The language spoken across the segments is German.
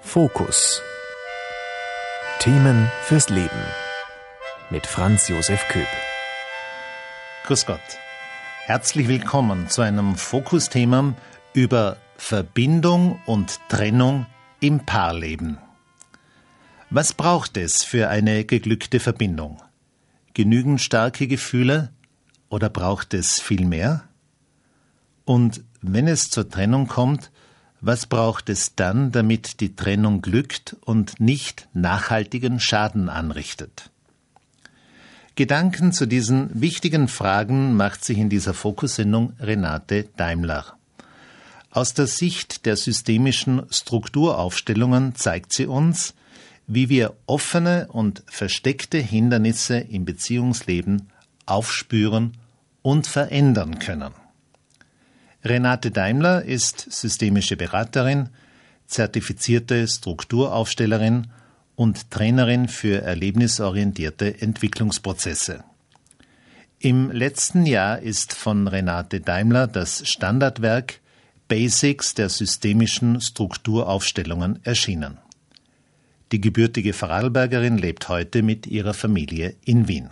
Fokus. Themen fürs Leben. Mit Franz Josef Köb. Grüß Gott. Herzlich willkommen zu einem Fokusthema über Verbindung und Trennung im Paarleben. Was braucht es für eine geglückte Verbindung? Genügend starke Gefühle oder braucht es viel mehr? Und wenn es zur Trennung kommt, was braucht es dann, damit die Trennung glückt und nicht nachhaltigen Schaden anrichtet? Gedanken zu diesen wichtigen Fragen macht sich in dieser Fokussendung Renate Daimler. Aus der Sicht der systemischen Strukturaufstellungen zeigt sie uns, wie wir offene und versteckte Hindernisse im Beziehungsleben aufspüren und verändern können. Renate Daimler ist systemische Beraterin, zertifizierte Strukturaufstellerin und Trainerin für erlebnisorientierte Entwicklungsprozesse. Im letzten Jahr ist von Renate Daimler das Standardwerk Basics der systemischen Strukturaufstellungen erschienen. Die gebürtige Vorarlbergerin lebt heute mit ihrer Familie in Wien.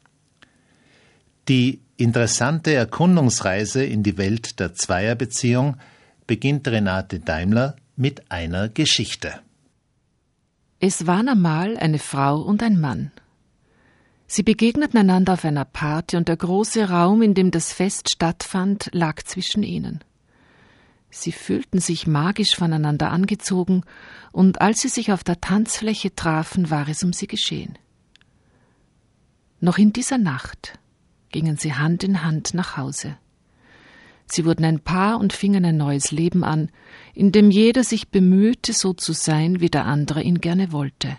Die interessante Erkundungsreise in die Welt der Zweierbeziehung beginnt Renate Daimler mit einer Geschichte. Es waren einmal eine Frau und ein Mann. Sie begegneten einander auf einer Party und der große Raum, in dem das Fest stattfand, lag zwischen ihnen. Sie fühlten sich magisch voneinander angezogen und als sie sich auf der Tanzfläche trafen, war es um sie geschehen. Noch in dieser Nacht gingen sie Hand in Hand nach Hause. Sie wurden ein Paar und fingen ein neues Leben an, in dem jeder sich bemühte, so zu sein, wie der andere ihn gerne wollte.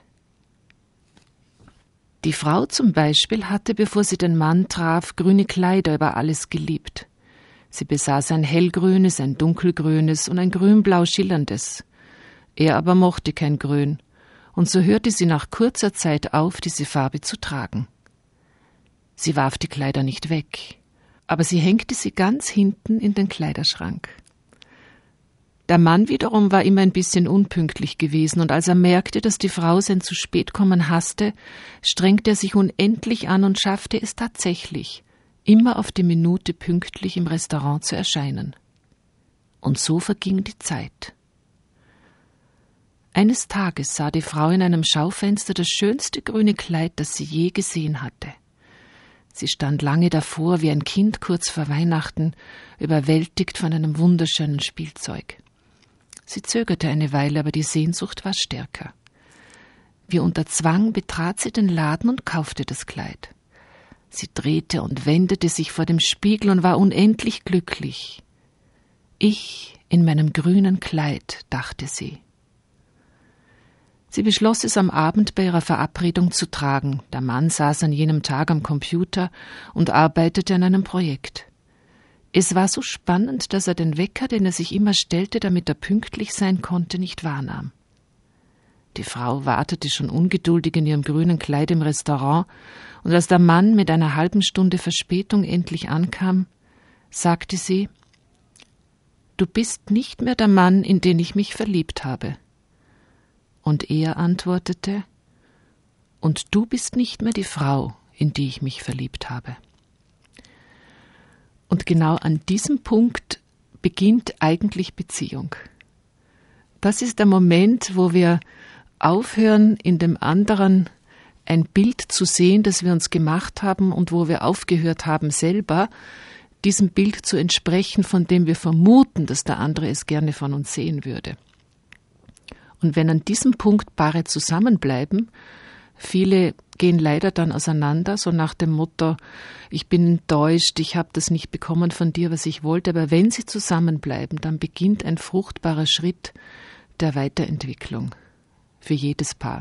Die Frau zum Beispiel hatte, bevor sie den Mann traf, grüne Kleider über alles geliebt. Sie besaß ein hellgrünes, ein dunkelgrünes und ein grünblau schillerndes. Er aber mochte kein Grün, und so hörte sie nach kurzer Zeit auf, diese Farbe zu tragen. Sie warf die Kleider nicht weg, aber sie hängte sie ganz hinten in den Kleiderschrank. Der Mann wiederum war immer ein bisschen unpünktlich gewesen, und als er merkte, dass die Frau sein Zu-spät-Kommen hasste, strengte er sich unendlich an und schaffte es tatsächlich, immer auf die Minute pünktlich im Restaurant zu erscheinen. Und so verging die Zeit. Eines Tages sah die Frau in einem Schaufenster das schönste grüne Kleid, das sie je gesehen hatte. Sie stand lange davor, wie ein Kind kurz vor Weihnachten, überwältigt von einem wunderschönen Spielzeug. Sie zögerte eine Weile, aber die Sehnsucht war stärker. Wie unter Zwang betrat sie den Laden und kaufte das Kleid. Sie drehte und wendete sich vor dem Spiegel und war unendlich glücklich. Ich in meinem grünen Kleid, dachte sie. Sie beschloss es am Abend bei ihrer Verabredung zu tragen. Der Mann saß an jenem Tag am Computer und arbeitete an einem Projekt. Es war so spannend, dass er den Wecker, den er sich immer stellte, damit er pünktlich sein konnte, nicht wahrnahm. Die Frau wartete schon ungeduldig in ihrem grünen Kleid im Restaurant, und als der Mann mit einer halben Stunde Verspätung endlich ankam, sagte sie: »Du bist nicht mehr der Mann, in den ich mich verliebt habe.« Und er antwortete: »Und du bist nicht mehr die Frau, in die ich mich verliebt habe.« Und genau an diesem Punkt beginnt eigentlich Beziehung. Das ist der Moment, wo wir aufhören, in dem anderen ein Bild zu sehen, das wir uns gemacht haben, und wo wir aufgehört haben, selber diesem Bild zu entsprechen, von dem wir vermuten, dass der andere es gerne von uns sehen würde. Und wenn an diesem Punkt Paare zusammenbleiben, viele gehen leider dann auseinander, so nach dem Motto: ich bin enttäuscht, ich habe das nicht bekommen von dir, was ich wollte. Aber wenn sie zusammenbleiben, dann beginnt ein fruchtbarer Schritt der Weiterentwicklung für jedes Paar.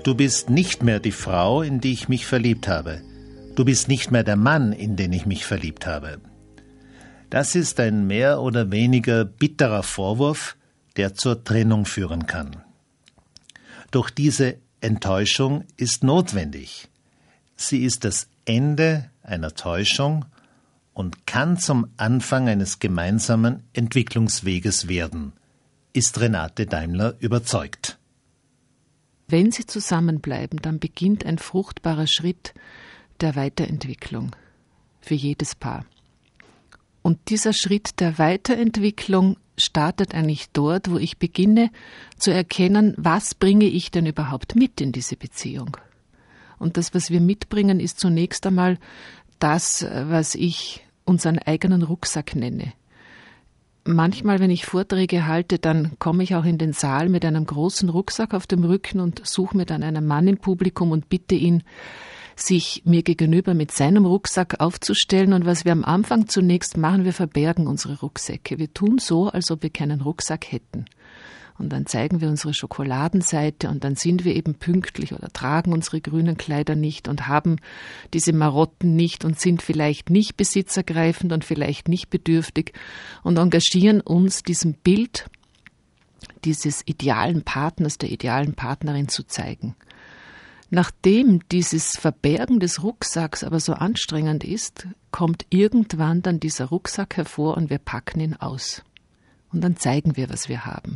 Du bist nicht mehr die Frau, in die ich mich verliebt habe. Du bist nicht mehr der Mann, in den ich mich verliebt habe. Das ist ein mehr oder weniger bitterer Vorwurf, der zur Trennung führen kann. Doch diese Enttäuschung ist notwendig. Sie ist das Ende einer Täuschung und kann zum Anfang eines gemeinsamen Entwicklungsweges werden, ist Renate Daimler überzeugt. Wenn sie zusammenbleiben, dann beginnt ein fruchtbarer Schritt der Weiterentwicklung für jedes Paar. Und dieser Schritt der Weiterentwicklung startet eigentlich dort, wo ich beginne zu erkennen, was bringe ich denn überhaupt mit in diese Beziehung. Und das, was wir mitbringen, ist zunächst einmal das, was ich unseren eigenen Rucksack nenne. Manchmal, wenn ich Vorträge halte, dann komme ich auch in den Saal mit einem großen Rucksack auf dem Rücken und suche mir dann einen Mann im Publikum und bitte ihn, sich mir gegenüber mit seinem Rucksack aufzustellen. Und was wir am Anfang zunächst machen, wir verbergen unsere Rucksäcke. Wir tun so, als ob wir keinen Rucksack hätten. Und dann zeigen wir unsere Schokoladenseite und dann sind wir eben pünktlich oder tragen unsere grünen Kleider nicht und haben diese Marotten nicht und sind vielleicht nicht besitzergreifend und vielleicht nicht bedürftig und engagieren uns, diesem Bild dieses idealen Partners, der idealen Partnerin zu zeigen. Nachdem dieses Verbergen des Rucksacks aber so anstrengend ist, kommt irgendwann dann dieser Rucksack hervor und wir packen ihn aus. Und dann zeigen wir, was wir haben.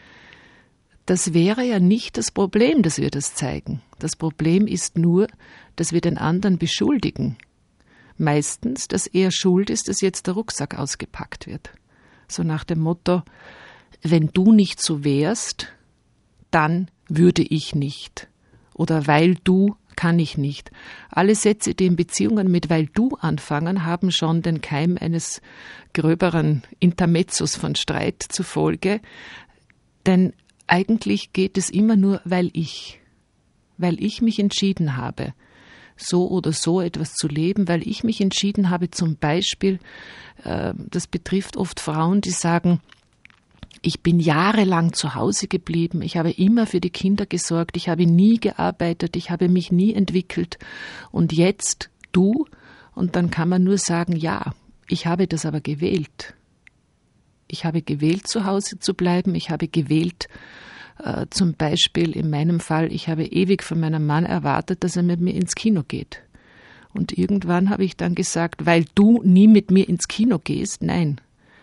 Das wäre ja nicht das Problem, dass wir das zeigen. Das Problem ist nur, dass wir den anderen beschuldigen. Meistens, dass er schuld ist, dass jetzt der Rucksack ausgepackt wird. So nach dem Motto, wenn du nicht so wärst, dann würde ich nicht. Oder weil du kann ich nicht. Alle Sätze, die in Beziehungen mit weil du anfangen, haben schon den Keim eines gröberen Intermezzos von Streit zur Folge. Denn eigentlich geht es immer nur, weil ich mich entschieden habe, so oder so etwas zu leben, weil ich mich entschieden habe, zum Beispiel, das betrifft oft Frauen, die sagen, ich bin jahrelang zu Hause geblieben, ich habe immer für die Kinder gesorgt, ich habe nie gearbeitet, ich habe mich nie entwickelt und jetzt du, und dann kann man nur sagen, ja, ich habe das aber gewählt. Ich habe gewählt, zu Hause zu bleiben, ich habe gewählt, zum Beispiel in meinem Fall, ich habe ewig von meinem Mann erwartet, dass er mit mir ins Kino geht. Und irgendwann habe ich dann gesagt, weil du nie mit mir ins Kino gehst, nein.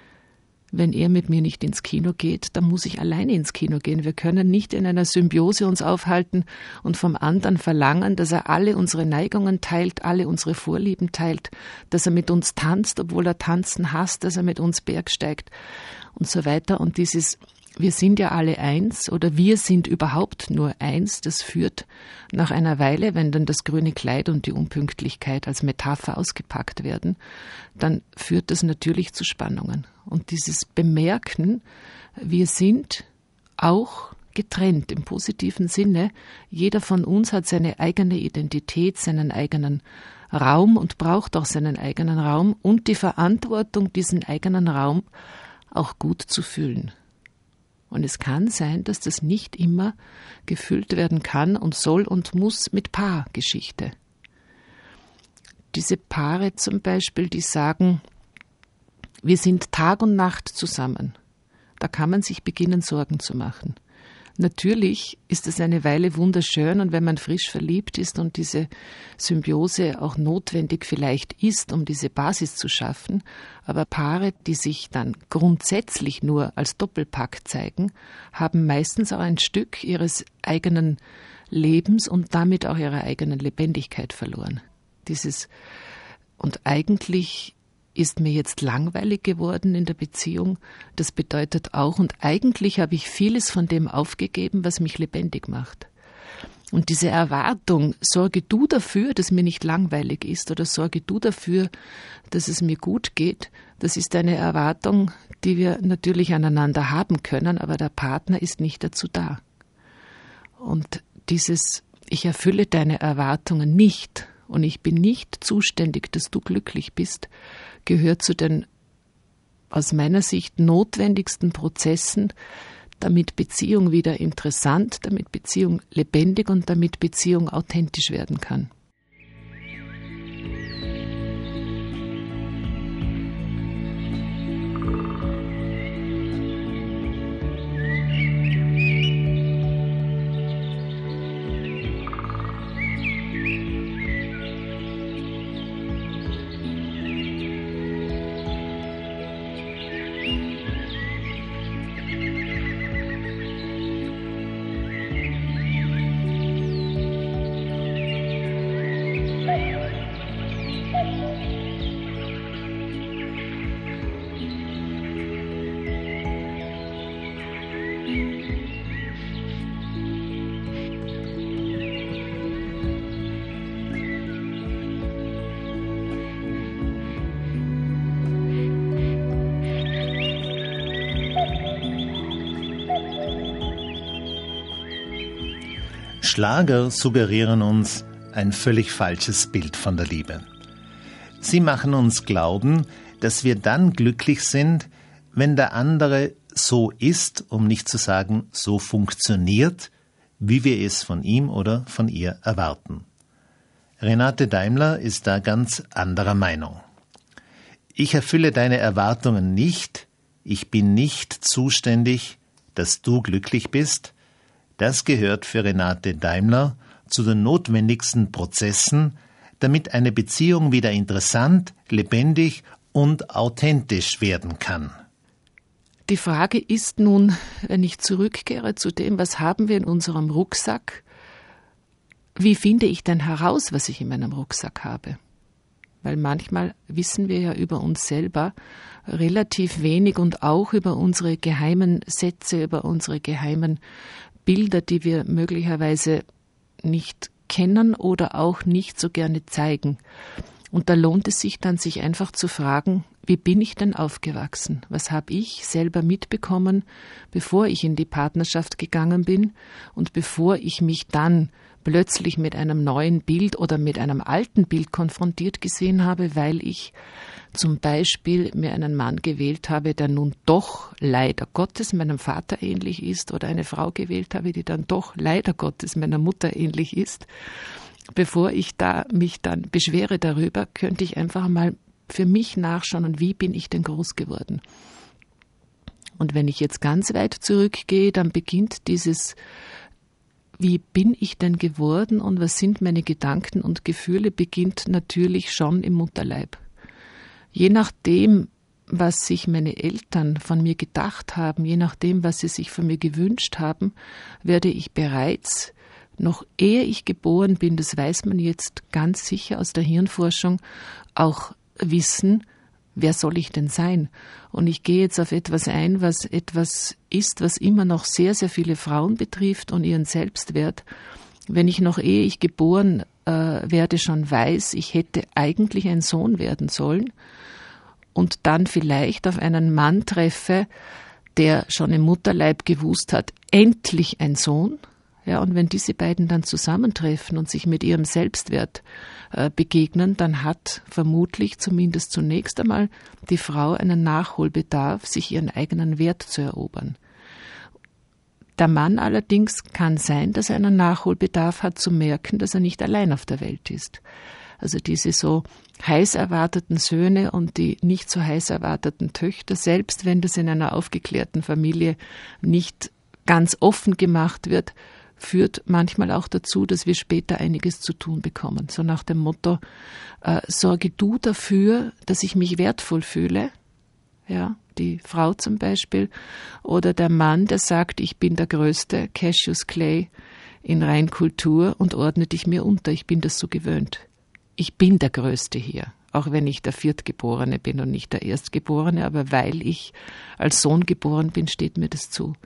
Wenn er mit mir nicht ins Kino geht, dann muss ich alleine ins Kino gehen. Wir können nicht in einer Symbiose uns aufhalten und vom anderen verlangen, dass er alle unsere Neigungen teilt, alle unsere Vorlieben teilt, dass er mit uns tanzt, obwohl er Tanzen hasst, dass er mit uns bergsteigt und so weiter. Und dieses wir sind ja alle eins oder wir sind überhaupt nur eins, das führt nach einer Weile, wenn dann das grüne Kleid und die Unpünktlichkeit als Metapher ausgepackt werden, dann führt das natürlich zu Spannungen. Und dieses Bemerken, wir sind auch getrennt im positiven Sinne, jeder von uns hat seine eigene Identität, seinen eigenen Raum und braucht auch seinen eigenen Raum und die Verantwortung, diesen eigenen Raum auch gut zu füllen. Und es kann sein, dass das nicht immer gefüllt werden kann und soll und muss mit Paargeschichte. Diese Paare zum Beispiel, die sagen, wir sind Tag und Nacht zusammen. Da kann man sich beginnen, Sorgen zu machen. Natürlich ist es eine Weile wunderschön und wenn man frisch verliebt ist und diese Symbiose auch notwendig vielleicht ist, um diese Basis zu schaffen, aber Paare, die sich dann grundsätzlich nur als Doppelpack zeigen, haben meistens auch ein Stück ihres eigenen Lebens und damit auch ihrer eigenen Lebendigkeit verloren. Und eigentlich ist mir jetzt langweilig geworden in der Beziehung. Das bedeutet auch, und eigentlich habe ich vieles von dem aufgegeben, was mich lebendig macht. Und diese Erwartung, sorge du dafür, dass mir nicht langweilig ist oder sorge du dafür, dass es mir gut geht, das ist eine Erwartung, die wir natürlich aneinander haben können, aber der Partner ist nicht dazu da. Und dieses, ich erfülle deine Erwartungen nicht und ich bin nicht zuständig, dass du glücklich bist, gehört zu den aus meiner Sicht notwendigsten Prozessen, damit Beziehung wieder interessant, damit Beziehung lebendig und damit Beziehung authentisch werden kann. Schlager suggerieren uns ein völlig falsches Bild von der Liebe. Sie machen uns glauben, dass wir dann glücklich sind, wenn der andere so ist, um nicht zu sagen so funktioniert, wie wir es von ihm oder von ihr erwarten. Renate Daimler ist da ganz anderer Meinung. Ich erfülle deine Erwartungen nicht, ich bin nicht zuständig, dass du glücklich bist. Das gehört für Renate Daimler zu den notwendigsten Prozessen, damit eine Beziehung wieder interessant, lebendig und authentisch werden kann. Die Frage ist nun, wenn ich zurückkehre zu dem, was haben wir in unserem Rucksack, wie finde ich denn heraus, was ich in meinem Rucksack habe? Weil manchmal wissen wir ja über uns selber relativ wenig und auch über unsere geheimen Sätze, über unsere geheimen Bilder, die wir möglicherweise nicht kennen oder auch nicht so gerne zeigen. Und da lohnt es sich dann, sich einfach zu fragen, wie bin ich denn aufgewachsen? Was habe ich selber mitbekommen, bevor ich in die Partnerschaft gegangen bin und bevor ich mich dann plötzlich mit einem neuen Bild oder mit einem alten Bild konfrontiert gesehen habe, weil ich zum Beispiel mir einen Mann gewählt habe, der nun doch leider Gottes meinem Vater ähnlich ist, oder eine Frau gewählt habe, die dann doch leider Gottes meiner Mutter ähnlich ist. Bevor ich mich dann beschwere darüber, könnte ich einfach mal für mich nachschauen, und wie bin ich denn groß geworden? Und wenn ich jetzt ganz weit zurückgehe, dann beginnt dieses, wie bin ich denn geworden und was sind meine Gedanken und Gefühle, beginnt natürlich schon im Mutterleib. Je nachdem, was sich meine Eltern von mir gedacht haben, je nachdem, was sie sich von mir gewünscht haben, werde ich bereits, noch ehe ich geboren bin, das weiß man jetzt ganz sicher aus der Hirnforschung, auch wissen, wer soll ich denn sein? Und ich gehe jetzt auf etwas ein, was etwas ist, was immer noch sehr, sehr viele Frauen betrifft und ihren Selbstwert. Wenn ich noch ehe ich geboren werde schon weiß, ich hätte eigentlich ein Sohn werden sollen und dann vielleicht auf einen Mann treffe, der schon im Mutterleib gewusst hat, endlich ein Sohn. Ja, und wenn diese beiden dann zusammentreffen und sich mit ihrem Selbstwert begegnen, dann hat vermutlich zumindest zunächst einmal die Frau einen Nachholbedarf, sich ihren eigenen Wert zu erobern. Der Mann allerdings kann sein, dass er einen Nachholbedarf hat, zu merken, dass er nicht allein auf der Welt ist. Also diese so heiß erwarteten Söhne und die nicht so heiß erwarteten Töchter, selbst wenn das in einer aufgeklärten Familie nicht ganz offen gemacht wird, führt manchmal auch dazu, dass wir später einiges zu tun bekommen. So nach dem Motto, sorge du dafür, dass ich mich wertvoll fühle, ja, die Frau zum Beispiel, oder der Mann, der sagt, ich bin der Größte, Cassius Clay in Reinkultur und ordne dich mir unter, ich bin das so gewöhnt. Ich bin der Größte hier, auch wenn ich der Viertgeborene bin und nicht der Erstgeborene, aber weil ich als Sohn geboren bin, steht mir das zu.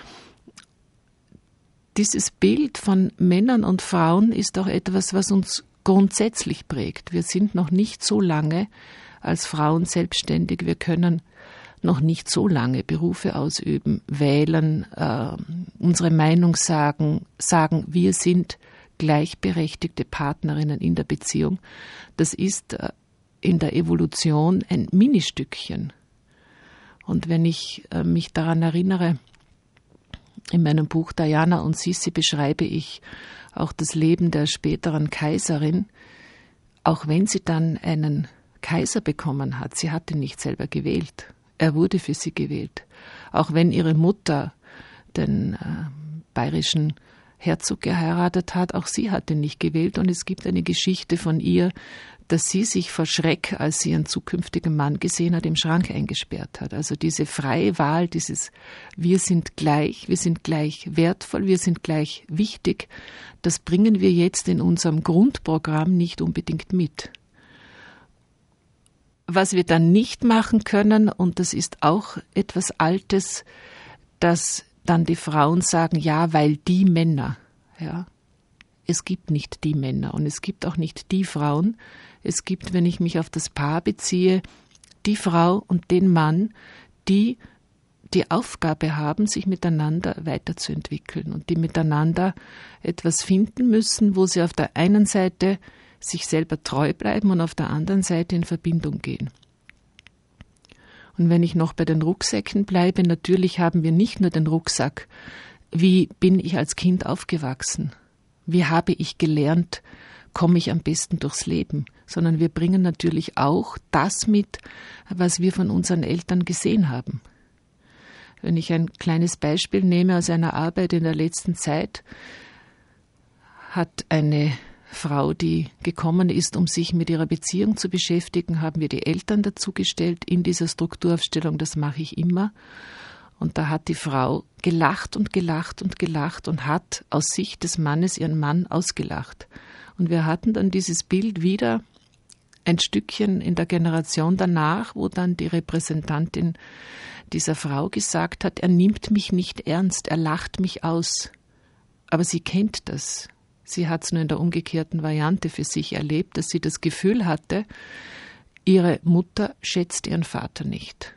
Dieses Bild von Männern und Frauen ist auch etwas, was uns grundsätzlich prägt. Wir sind noch nicht so lange als Frauen selbstständig. Wir können noch nicht so lange Berufe ausüben, wählen, unsere Meinung sagen, wir sind gleichberechtigte Partnerinnen in der Beziehung. Das ist in der Evolution ein Ministückchen. Und wenn ich mich daran erinnere, In meinem Buch Diana und Sissi beschreibe ich auch das Leben der späteren Kaiserin, auch wenn sie dann einen Kaiser bekommen hat. Sie hatte nicht selber gewählt. Er wurde für sie gewählt. Auch wenn ihre Mutter den bayerischen Herzog geheiratet hat, auch sie hatte nicht gewählt. Und es gibt eine Geschichte von ihr, dass sie sich vor Schreck, als sie ihren zukünftigen Mann gesehen hat, im Schrank eingesperrt hat. Also diese freie Wahl, dieses wir sind gleich wertvoll, wir sind gleich wichtig, das bringen wir jetzt in unserem Grundprogramm nicht unbedingt mit. Was wir dann nicht machen können, und das ist auch etwas Altes, dass dann die Frauen sagen, ja, weil die Männer, ja. Es gibt nicht die Männer und es gibt auch nicht die Frauen. Es gibt, wenn ich mich auf das Paar beziehe, die Frau und den Mann, die die Aufgabe haben, sich miteinander weiterzuentwickeln und die miteinander etwas finden müssen, wo sie auf der einen Seite sich selber treu bleiben und auf der anderen Seite in Verbindung gehen. Und wenn ich noch bei den Rucksäcken bleibe, natürlich haben wir nicht nur den Rucksack, wie bin ich als Kind aufgewachsen? Wie habe ich gelernt, komme ich am besten durchs Leben? Sondern wir bringen natürlich auch das mit, was wir von unseren Eltern gesehen haben. Wenn ich ein kleines Beispiel nehme aus einer Arbeit in der letzten Zeit, hat eine Frau, die gekommen ist, um sich mit ihrer Beziehung zu beschäftigen, haben wir die Eltern dazugestellt in dieser Strukturaufstellung, das mache ich immer. Und da hat die Frau gelacht und gelacht und gelacht und hat aus Sicht des Mannes ihren Mann ausgelacht. Und wir hatten dann dieses Bild wieder ein Stückchen in der Generation danach, wo dann die Repräsentantin dieser Frau gesagt hat, er nimmt mich nicht ernst, er lacht mich aus. Aber sie kennt das. Sie hat es nur in der umgekehrten Variante für sich erlebt, dass sie das Gefühl hatte, ihre Mutter schätzt ihren Vater nicht.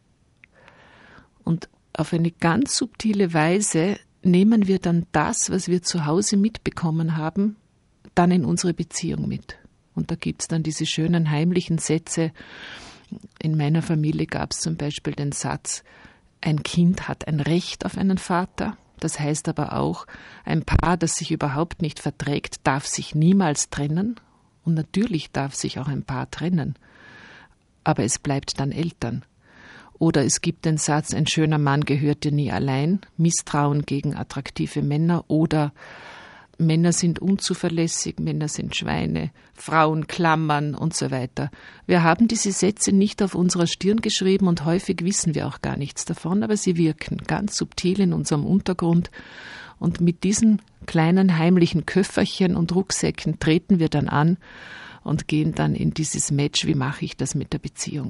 Und auf eine ganz subtile Weise nehmen wir dann das, was wir zu Hause mitbekommen haben, dann in unsere Beziehung mit. Und da gibt es dann diese schönen heimlichen Sätze. In meiner Familie gab es zum Beispiel den Satz, ein Kind hat ein Recht auf einen Vater. Das heißt aber auch, ein Paar, das sich überhaupt nicht verträgt, darf sich niemals trennen. Und natürlich darf sich auch ein Paar trennen. Aber es bleibt dann Eltern. Oder es gibt den Satz, ein schöner Mann gehört dir nie allein, Misstrauen gegen attraktive Männer oder Männer sind unzuverlässig, Männer sind Schweine, Frauen klammern und so weiter. Wir haben diese Sätze nicht auf unserer Stirn geschrieben und häufig wissen wir auch gar nichts davon, aber sie wirken ganz subtil in unserem Untergrund und mit diesen kleinen heimlichen Köfferchen und Rucksäcken treten wir dann an und gehen dann in dieses Match, wie mache ich das mit der Beziehung.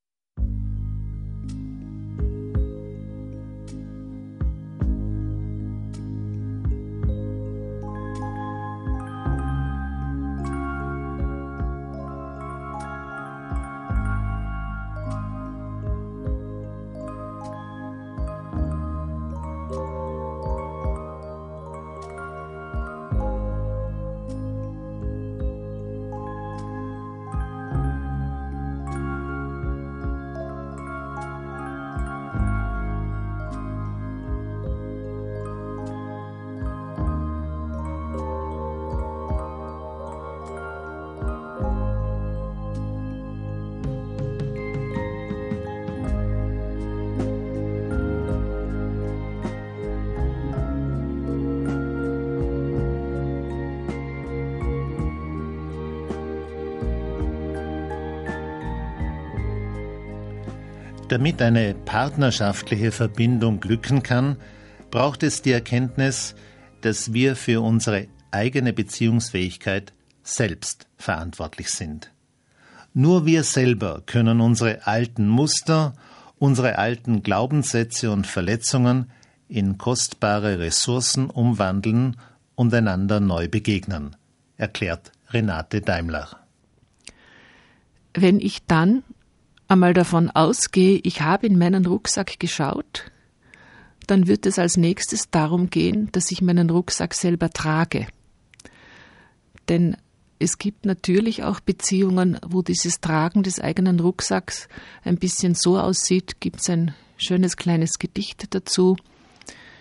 Damit eine partnerschaftliche Verbindung glücken kann, braucht es die Erkenntnis, dass wir für unsere eigene Beziehungsfähigkeit selbst verantwortlich sind. Nur wir selber können unsere alten Muster, unsere alten Glaubenssätze und Verletzungen in kostbare Ressourcen umwandeln und einander neu begegnen, erklärt Renate Daimler. Wenn ich dann einmal davon ausgehe, ich habe in meinen Rucksack geschaut, dann wird es als nächstes darum gehen, dass ich meinen Rucksack selber trage. Denn es gibt natürlich auch Beziehungen, wo dieses Tragen des eigenen Rucksacks ein bisschen so aussieht, gibt es ein schönes kleines Gedicht dazu.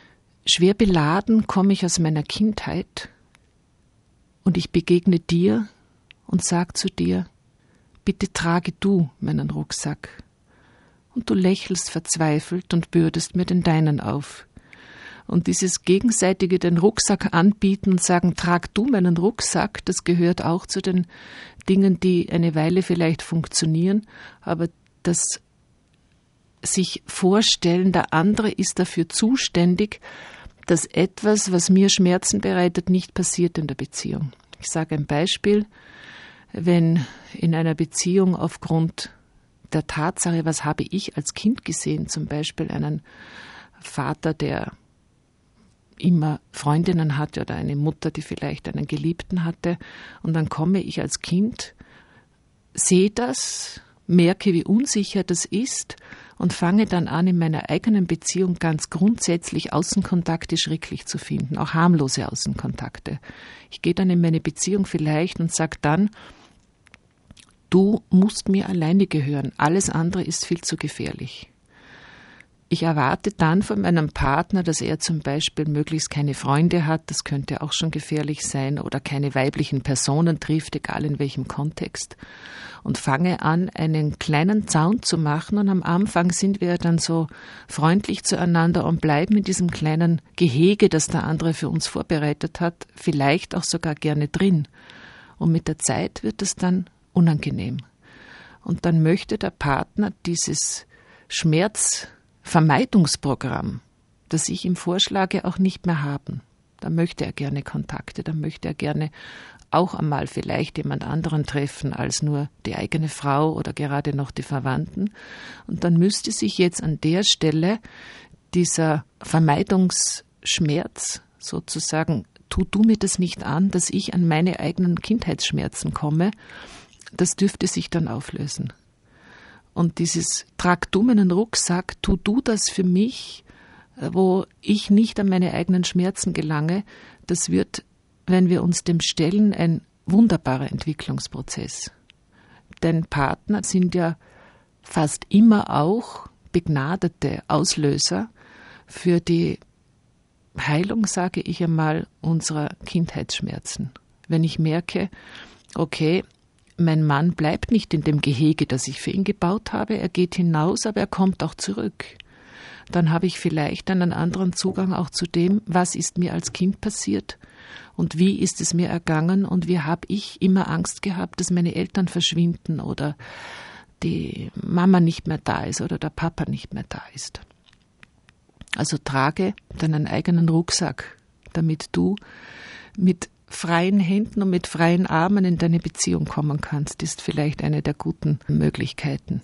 schwer beladen komme ich aus meiner Kindheit und ich begegne dir und sag zu dir, bitte trage du meinen Rucksack. Und du lächelst verzweifelt und bürdest mir den deinen auf. Und dieses gegenseitige den Rucksack anbieten und sagen, trag du meinen Rucksack, das gehört auch zu den Dingen, die eine Weile vielleicht funktionieren, aber das sich vorstellen, der andere ist dafür zuständig, dass etwas, was mir Schmerzen bereitet, nicht passiert in der Beziehung. Ich sage ein Beispiel, wenn in einer Beziehung aufgrund der Tatsache, was habe ich als Kind gesehen, zum Beispiel einen Vater, der immer Freundinnen hatte oder eine Mutter, die vielleicht einen Geliebten hatte, und dann komme ich als Kind, sehe das, merke, wie unsicher das ist und fange dann an, in meiner eigenen Beziehung ganz grundsätzlich Außenkontakte schrecklich zu finden, auch harmlose Außenkontakte. Ich gehe dann in meine Beziehung vielleicht und sage dann, du musst mir alleine gehören, alles andere ist viel zu gefährlich. Ich erwarte dann von meinem Partner, dass er zum Beispiel möglichst keine Freunde hat, das könnte auch schon gefährlich sein, oder keine weiblichen Personen trifft, egal in welchem Kontext, und fange an, einen kleinen Zaun zu machen, und am Anfang sind wir dann so freundlich zueinander und bleiben in diesem kleinen Gehege, das der andere für uns vorbereitet hat, vielleicht auch sogar gerne drin. Und mit der Zeit wird es dann unangenehm. Und dann möchte der Partner dieses Schmerzvermeidungsprogramm, das ich ihm vorschlage, auch nicht mehr haben. Da möchte er gerne Kontakte, da möchte er gerne auch einmal vielleicht jemand anderen treffen als nur die eigene Frau oder gerade noch die Verwandten. Und dann müsste sich jetzt an der Stelle dieser Vermeidungsschmerz sozusagen, tu du mir das nicht an, dass ich an meine eigenen Kindheitsschmerzen komme, das dürfte sich dann auflösen. Und dieses trag du meinen Rucksack, tu du das für mich, wo ich nicht an meine eigenen Schmerzen gelange, das wird, wenn wir uns dem stellen, ein wunderbarer Entwicklungsprozess. Denn Partner sind ja fast immer auch begnadete Auslöser für die Heilung, sage ich einmal, unserer Kindheitsschmerzen. Wenn ich merke, okay, mein Mann bleibt nicht in dem Gehege, das ich für ihn gebaut habe, er geht hinaus, aber er kommt auch zurück. Dann habe ich vielleicht einen anderen Zugang auch zu dem, was ist mir als Kind passiert und wie ist es mir ergangen und wie habe ich immer Angst gehabt, dass meine Eltern verschwinden oder die Mama nicht mehr da ist oder der Papa nicht mehr da ist. Also trage deinen eigenen Rucksack, damit du mit freien Händen und mit freien Armen in deine Beziehung kommen kannst, ist vielleicht eine der guten Möglichkeiten.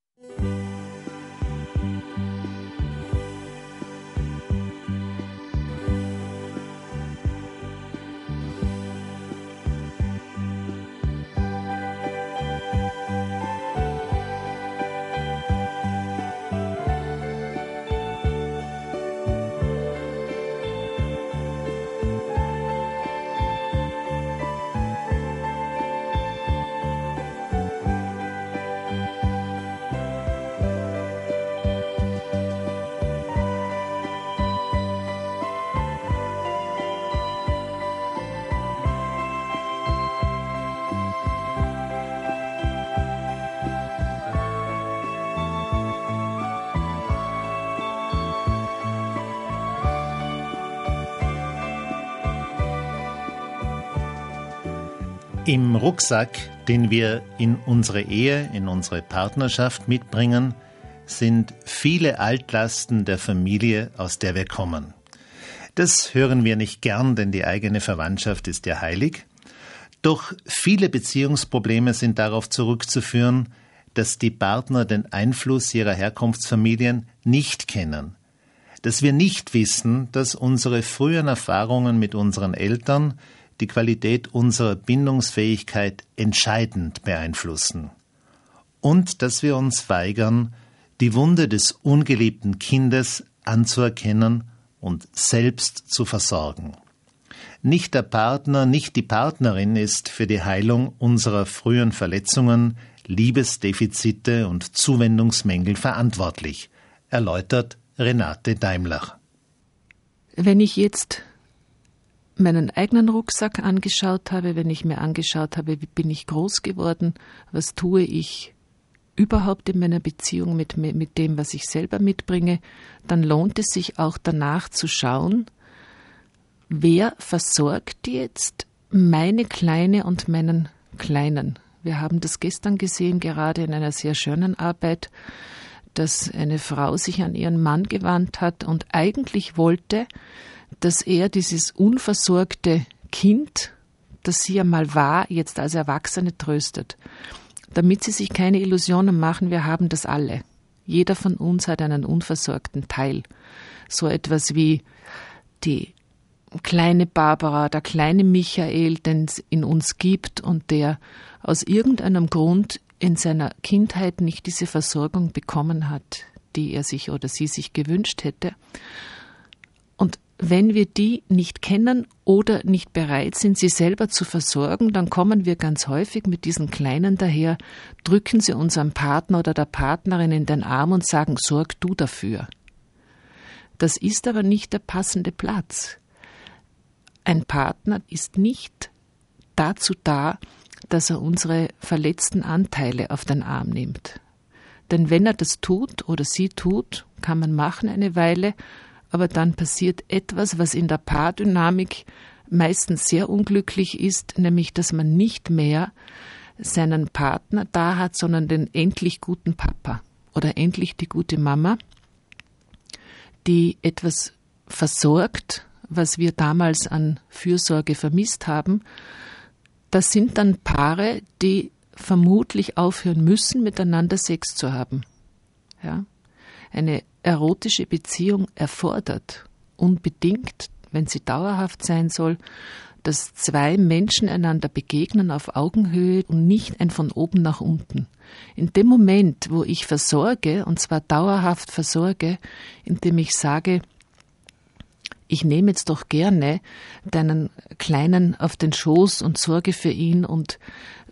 Im Rucksack, den wir in unsere Ehe, in unsere Partnerschaft mitbringen, sind viele Altlasten der Familie, aus der wir kommen. Das hören wir nicht gern, denn die eigene Verwandtschaft ist ja heilig. Doch viele Beziehungsprobleme sind darauf zurückzuführen, dass die Partner den Einfluss ihrer Herkunftsfamilien nicht kennen. Dass wir nicht wissen, dass unsere frühen Erfahrungen mit unseren Eltern die Qualität unserer Bindungsfähigkeit entscheidend beeinflussen. Und dass wir uns weigern, die Wunde des ungeliebten Kindes anzuerkennen und selbst zu versorgen. Nicht der Partner, nicht die Partnerin ist für die Heilung unserer frühen Verletzungen, Liebesdefizite und Zuwendungsmängel verantwortlich, erläutert Renate Daimlach. Wenn ich jetzt meinen eigenen Rucksack angeschaut habe, wenn ich mir angeschaut habe, wie bin ich groß geworden, was tue ich überhaupt in meiner Beziehung mit dem, was ich selber mitbringe, dann lohnt es sich auch danach zu schauen, wer versorgt jetzt meine Kleine und meinen Kleinen. Wir haben das gestern gesehen, gerade in einer sehr schönen Arbeit, dass eine Frau sich an ihren Mann gewandt hat und eigentlich wollte, dass er dieses unversorgte Kind, das sie einmal war, jetzt als Erwachsene tröstet. Damit sie sich keine Illusionen machen, wir haben das alle. Jeder von uns hat einen unversorgten Teil. So etwas wie die kleine Barbara, der kleine Michael, den es in uns gibt und der aus irgendeinem Grund in seiner Kindheit nicht diese Versorgung bekommen hat, die er sich oder sie sich gewünscht hätte. Und wenn wir die nicht kennen oder nicht bereit sind, sie selber zu versorgen, dann kommen wir ganz häufig mit diesen Kleinen daher, drücken sie unserem Partner oder der Partnerin in den Arm und sagen, sorg du dafür. Das ist aber nicht der passende Platz. Ein Partner ist nicht dazu da, dass er unsere verletzten Anteile auf den Arm nimmt. Denn wenn er das tut oder sie tut, kann man machen eine Weile, aber dann passiert etwas, was in der Paardynamik meistens sehr unglücklich ist, nämlich dass man nicht mehr seinen Partner da hat, sondern den endlich guten Papa oder endlich die gute Mama, die etwas versorgt, was wir damals an Fürsorge vermisst haben. Das sind dann Paare, die vermutlich aufhören müssen, miteinander Sex zu haben. Ja? Eine erotische Beziehung erfordert unbedingt, wenn sie dauerhaft sein soll, dass zwei Menschen einander begegnen auf Augenhöhe und nicht ein von oben nach unten. In dem Moment, wo ich versorge, und zwar dauerhaft versorge, indem ich sage, ich nehme jetzt doch gerne deinen Kleinen auf den Schoß und sorge für ihn und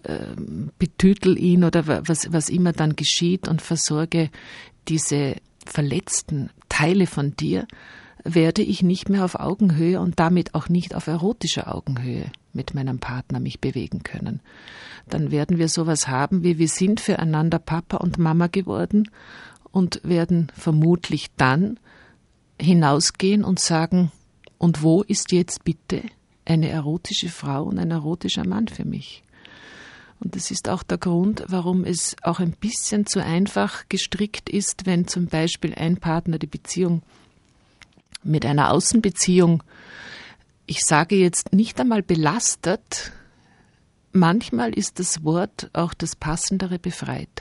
betütel ihn oder was immer dann geschieht und versorge diese verletzten Teile von dir, werde ich nicht mehr auf Augenhöhe und damit auch nicht auf erotischer Augenhöhe mit meinem Partner mich bewegen können. Dann werden wir sowas haben wie, wir sind füreinander Papa und Mama geworden und werden vermutlich dann hinausgehen und sagen, und wo ist jetzt bitte eine erotische Frau und ein erotischer Mann für mich? Und das ist auch der Grund, warum es auch ein bisschen zu einfach gestrickt ist, wenn zum Beispiel ein Partner die Beziehung mit einer Außenbeziehung, ich sage jetzt nicht einmal belastet, manchmal ist das Wort auch das Passendere befreit.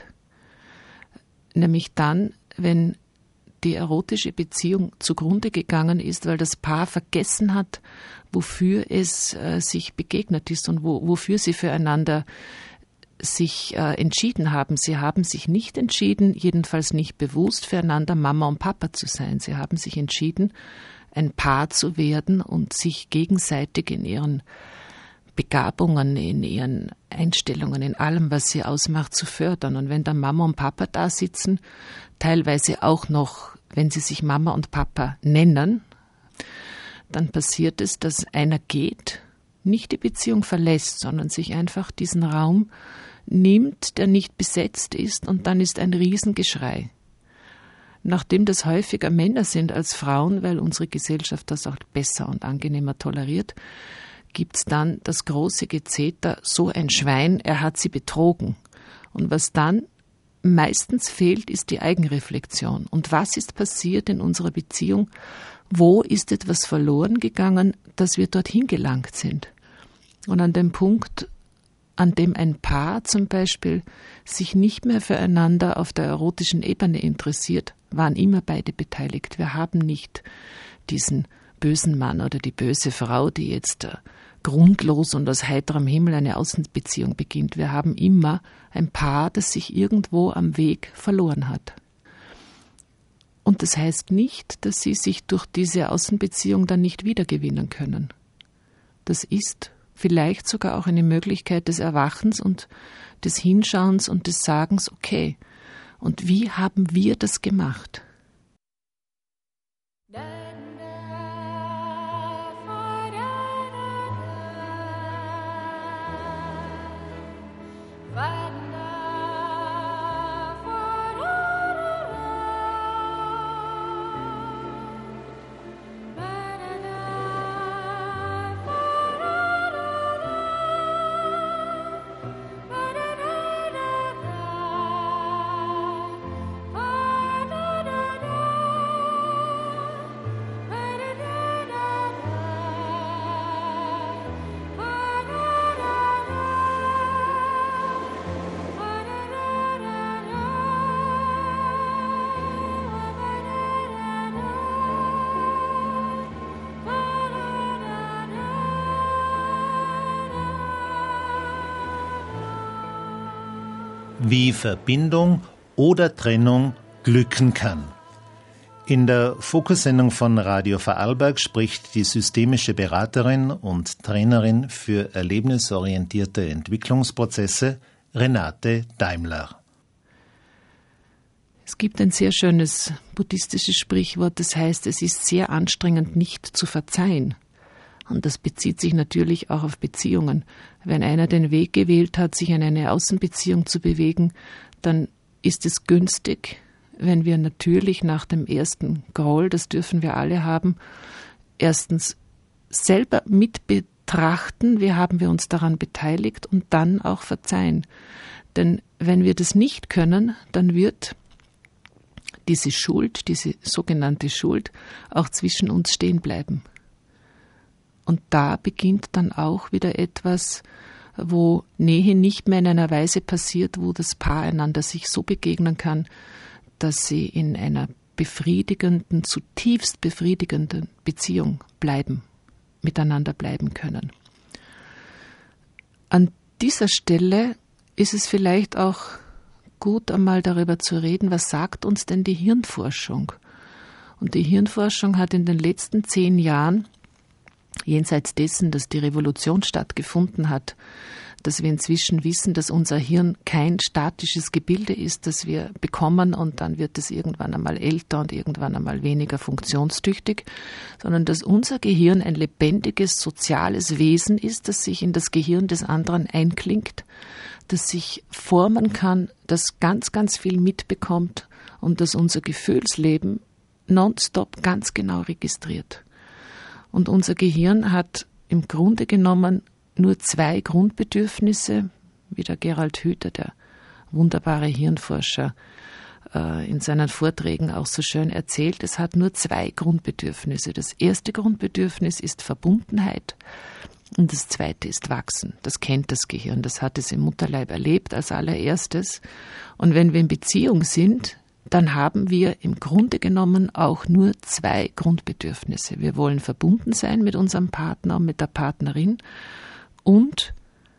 Nämlich dann, wenn die erotische Beziehung zugrunde gegangen ist, weil das Paar vergessen hat, wofür es sich begegnet ist und wofür sie füreinander sich entschieden haben. Sie haben sich nicht entschieden, jedenfalls nicht bewusst, füreinander Mama und Papa zu sein. Sie haben sich entschieden, ein Paar zu werden und sich gegenseitig in ihren Begabungen, in ihren Einstellungen, in allem, was sie ausmacht, zu fördern. Und wenn dann Mama und Papa da sitzen, teilweise auch noch, wenn sie sich Mama und Papa nennen, dann passiert es, dass einer geht, nicht die Beziehung verlässt, sondern sich einfach diesen Raum nimmt, der nicht besetzt ist, und dann ist ein Riesengeschrei. Nachdem das häufiger Männer sind als Frauen, weil unsere Gesellschaft das auch besser und angenehmer toleriert, gibt's dann das große Gezeter, so ein Schwein, er hat sie betrogen. Und was dann meistens fehlt, ist die Eigenreflexion. Und was ist passiert in unserer Beziehung? Wo ist etwas verloren gegangen, dass wir dorthin gelangt sind? Und an dem Punkt, an dem ein Paar zum Beispiel sich nicht mehr füreinander auf der erotischen Ebene interessiert, waren immer beide beteiligt. Wir haben nicht diesen bösen Mann oder die böse Frau, die jetzt grundlos und aus heiterem Himmel eine Außenbeziehung beginnt. Wir haben immer ein Paar, das sich irgendwo am Weg verloren hat. Und das heißt nicht, dass sie sich durch diese Außenbeziehung dann nicht wiedergewinnen können. Das ist vielleicht sogar auch eine Möglichkeit des Erwachens und des Hinschauens und des Sagens, okay, und wie haben wir das gemacht? wie Verbindung oder Trennung glücken kann. In der Fokussendung von Radio Vorarlberg spricht die systemische Beraterin und Trainerin für erlebnisorientierte Entwicklungsprozesse Renate Daimler. Es gibt ein sehr schönes buddhistisches Sprichwort, das heißt, es ist sehr anstrengend, nicht zu verzeihen. Und das bezieht sich natürlich auch auf Beziehungen. Wenn einer den Weg gewählt hat, sich in eine Außenbeziehung zu bewegen, dann ist es günstig, wenn wir natürlich nach dem ersten Groll, das dürfen wir alle haben, erstens selber mit betrachten, wie haben wir uns daran beteiligt und dann auch verzeihen. Denn wenn wir das nicht können, dann wird diese Schuld, diese sogenannte Schuld, auch zwischen uns stehen bleiben. Und da beginnt dann auch wieder etwas, wo Nähe nicht mehr in einer Weise passiert, wo das Paar einander sich so begegnen kann, dass sie in einer befriedigenden, zutiefst befriedigenden Beziehung bleiben, miteinander bleiben können. An dieser Stelle ist es vielleicht auch gut, einmal darüber zu reden, was sagt uns denn die Hirnforschung? Und die Hirnforschung hat in den letzten 10 Jahren, jenseits dessen, dass die Revolution stattgefunden hat, dass wir inzwischen wissen, dass unser Hirn kein statisches Gebilde ist, das wir bekommen und dann wird es irgendwann einmal älter und irgendwann einmal weniger funktionstüchtig, sondern dass unser Gehirn ein lebendiges, soziales Wesen ist, das sich in das Gehirn des anderen einklingt, das sich formen kann, das ganz, ganz viel mitbekommt und das unser Gefühlsleben nonstop ganz genau registriert. Und unser Gehirn hat im Grunde genommen nur 2 Grundbedürfnisse, wie der Gerald Hüther, der wunderbare Hirnforscher, in seinen Vorträgen auch so schön erzählt. Es hat nur 2 Grundbedürfnisse. Das erste Grundbedürfnis ist Verbundenheit und das zweite ist Wachsen. Das kennt das Gehirn, das hat es im Mutterleib erlebt als allererstes. Und wenn wir in Beziehung sind, dann haben wir im Grunde genommen auch nur 2 Grundbedürfnisse. Wir wollen verbunden sein mit unserem Partner und mit der Partnerin und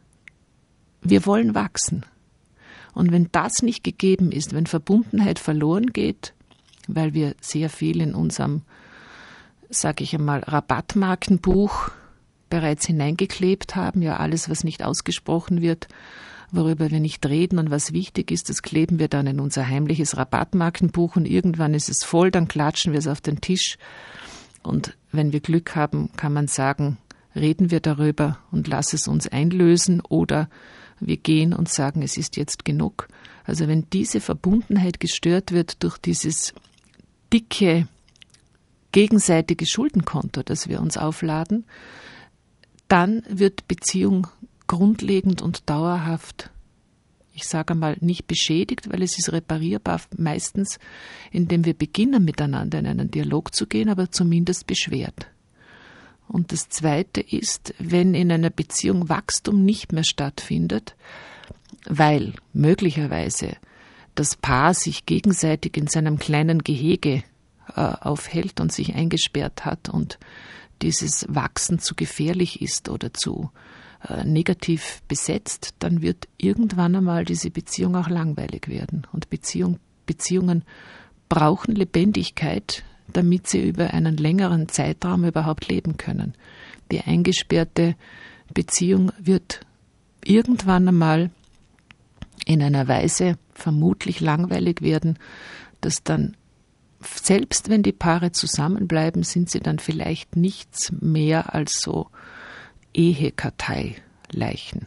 wir wollen wachsen. Und wenn das nicht gegeben ist, wenn Verbundenheit verloren geht, weil wir sehr viel in unserem, sage ich einmal, Rabattmarkenbuch bereits hineingeklebt haben, ja alles, was nicht ausgesprochen wird, worüber wir nicht reden und was wichtig ist, das kleben wir dann in unser heimliches Rabattmarkenbuch und irgendwann ist es voll, dann klatschen wir es auf den Tisch und wenn wir Glück haben, kann man sagen, reden wir darüber und lass es uns einlösen oder wir gehen und sagen, es ist jetzt genug. Also wenn diese Verbundenheit gestört wird durch dieses dicke, gegenseitige Schuldenkonto, das wir uns aufladen, dann wird Beziehung grundlegend und dauerhaft, ich sage einmal, nicht beschädigt, weil es ist reparierbar, meistens, indem wir beginnen, miteinander in einen Dialog zu gehen, aber zumindest beschwert. Und das Zweite ist, wenn in einer Beziehung Wachstum nicht mehr stattfindet, weil möglicherweise das Paar sich gegenseitig in seinem kleinen Gehege aufhält und sich eingesperrt hat und dieses Wachsen zu gefährlich ist oder zu negativ besetzt, dann wird irgendwann einmal diese Beziehung auch langweilig werden. Und Beziehungen brauchen Lebendigkeit, damit sie über einen längeren Zeitraum überhaupt leben können. Die eingesperrte Beziehung wird irgendwann einmal in einer Weise vermutlich langweilig werden, dass dann, selbst wenn die Paare zusammenbleiben, sind sie dann vielleicht nichts mehr als so Ehekarteileichen.